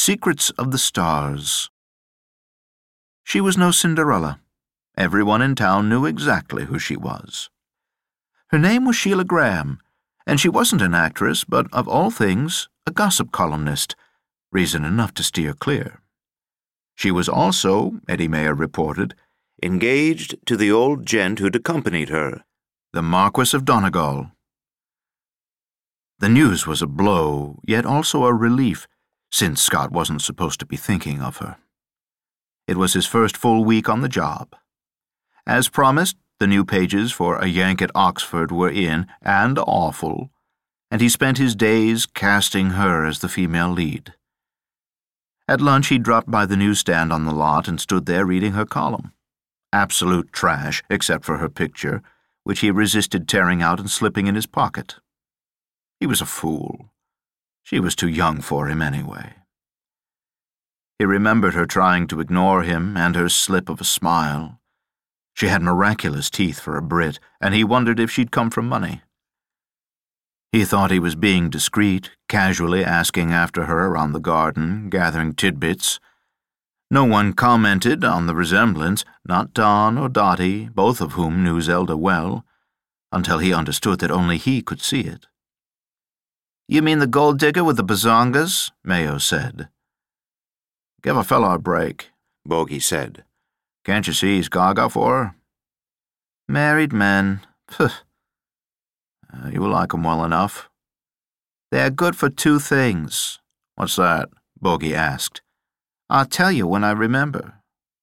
Secrets of the Stars. She was no Cinderella. Everyone in town knew exactly who she was. Her name was Sheila Graham, and she wasn't an actress, but, of all things, a gossip columnist, reason enough to steer clear. She was also, Eddie Mayer reported, engaged to the old gent who'd accompanied her, the Marquis of Donegal. The news was a blow, yet also a relief, since Scott wasn't supposed to be thinking of her. It was his first full week on the job. As promised, the new pages for A Yank at Oxford were in, and awful, and he spent his days casting her as the female lead. At lunch he dropped by the newsstand on the lot and stood there reading her column. Absolute trash, except for her picture, which he resisted tearing out and slipping in his pocket. He was a fool. She was too young for him anyway. He remembered her trying to ignore him and her slip of a smile. She had miraculous teeth for a Brit, and he wondered if she'd come from money. He thought he was being discreet, casually asking after her around the garden, gathering tidbits. No one commented on the resemblance, not Don or Dottie, both of whom knew Zelda well, until he understood that only he could see it. "You mean the gold digger with the bazongas?" Mayo said. "Give a fellow a break," Bogey said. "Can't you see he's gaga for her?" "Married men. Phew. You like 'em well enough." "They're good for two things." "What's that?" Bogey asked. "I'll tell you when I remember."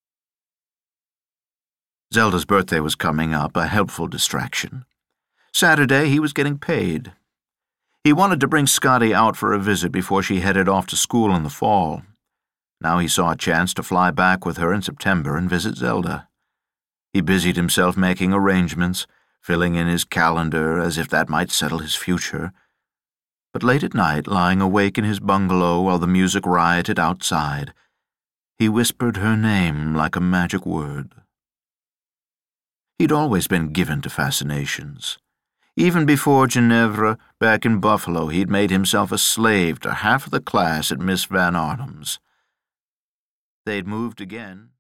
Zelda's birthday was coming up, a helpful distraction. Saturday he was getting paid. He wanted to bring Scotty out for a visit before she headed off to school in the fall. Now he saw a chance to fly back with her in September and visit Zelda. He busied himself making arrangements, filling in his calendar as if that might settle his future. But late at night, lying awake in his bungalow while the music rioted outside, he whispered her name like a magic word. He'd always been given to fascinations. Even before Ginevra, back in Buffalo, he'd made himself a slave to half of the class at Miss Van Arnham's. They'd moved again.